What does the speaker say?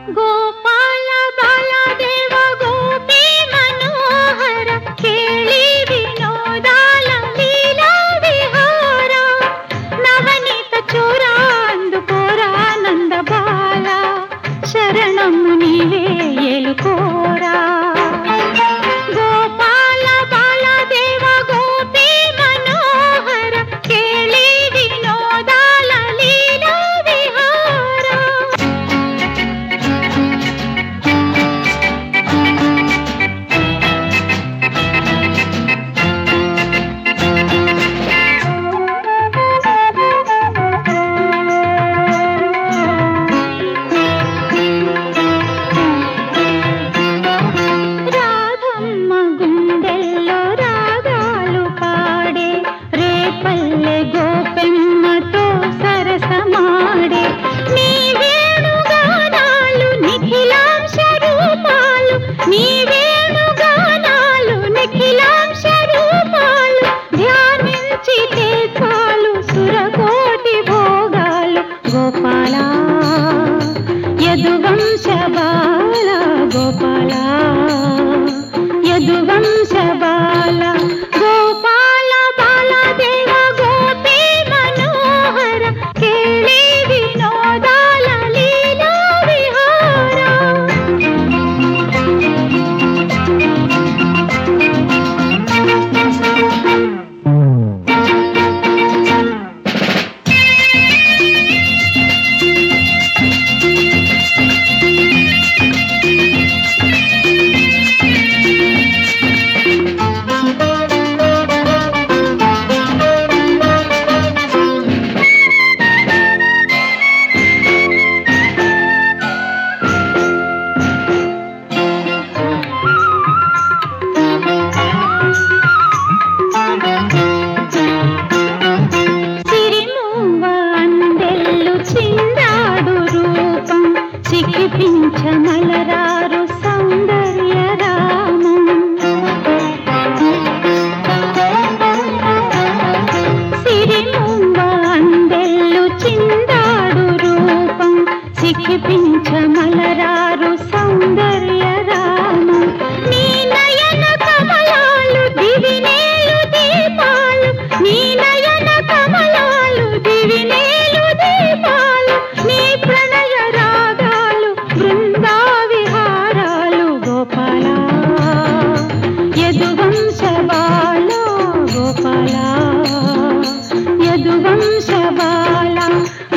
गोपाल बालदेव गोपी मनोहर केळी विनोदाल लीला विहार नवनीत चोरा अंदुकोरा नंद बाल शरणम्मु नीवे एलुकोरा गोपाल बालदेव गोपी मनोहर केळी विनोदाल लीला विहार రాధమ్మ గుండెల్లో రాగాలు పాడే రేపల్లె గోపెమ్మతో సరసమాడే నీ వేణుగానాలు నిఖిలాంశ రూపాలు నీ వేణుగానాలు నిఖిలాంశ రూపాలు ధ్యానించితే చాలు సురకోటి భోగాలు గోపాల యదువంశ బాల గోపాల యదువంశ బాల గోపాల బాలదేవ గోపీ మనోహర కేళీ వినోదాల లీలా విహార సిరిమూవ అందెల్లు చిందాడు రూపం చికిపించమలరారు సౌందర్య రామం సిరిమూవ అందెల్లు చిందాడు రూపం చికిపించమలరారు సౌందర్య రామం నీ నయన కమలాలు దివినేలు దీపాలు నీ నయన కమలాలు దివినేలు దీపాలు నీ ప్రణయ రాగాలు బృందా విహారాలు గోపాల యదువంశ బాల గోపాల యదువంశ బాల